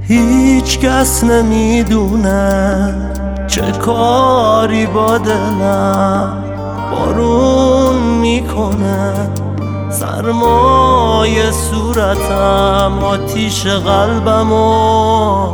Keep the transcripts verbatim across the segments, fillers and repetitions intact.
هیچ کس نمیدونه چه کاری با دلم بارون میکنه، سرمای صورتم آتیش قلبمو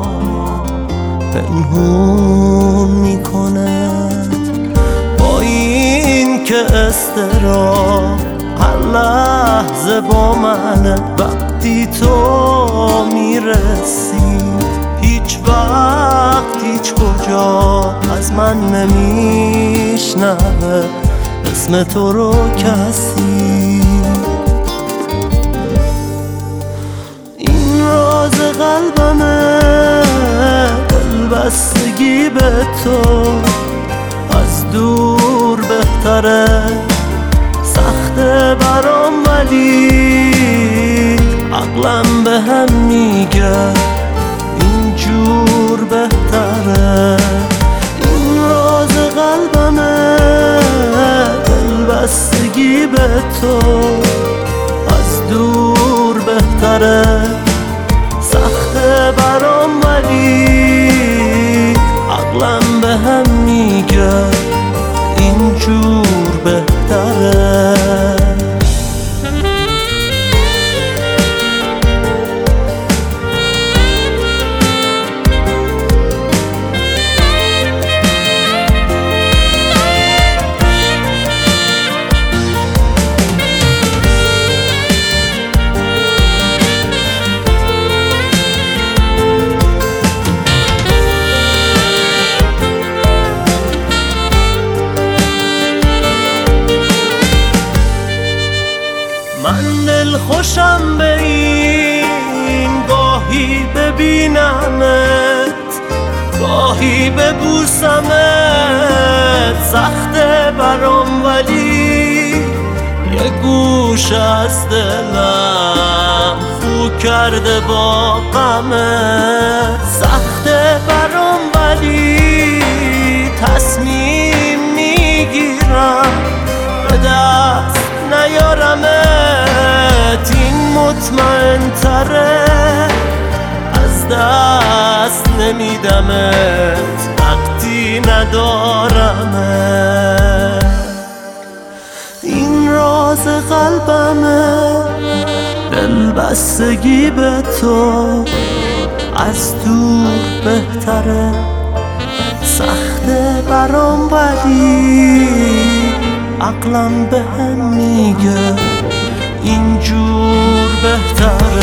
پنهون میکنه. با این که اضطراب هر لحظه با منه، وقتی تو میرسی هیچ وقت هیچ کجا از من نمیشنوه اسم تو رو کسی. این راز قلبمه، دلبستگی به تو از دور بهتره، سخته برام ولی عقلم به هم میگه اینجور بهتره. این راز قلبمه، دلبستگی به تو از دور بهتره، سخته برام ولی عقلم به هم میگه اینجور بهتره. من دل خوشم به این گاهی ببینمت گاهی ببوسمت، سخته برام ولی یه گوش از دلم خو کرده با غمت. سخته برام ولی تصمیم میگیرم به دست نیارمت، این مطمئن تره از دست نمیدمت وقتی ندارمت. این راز قلبمه، دلبستگی به تو از دور بهتره، سخته برام ولی عقلم به هم میگه اینجور بهتره.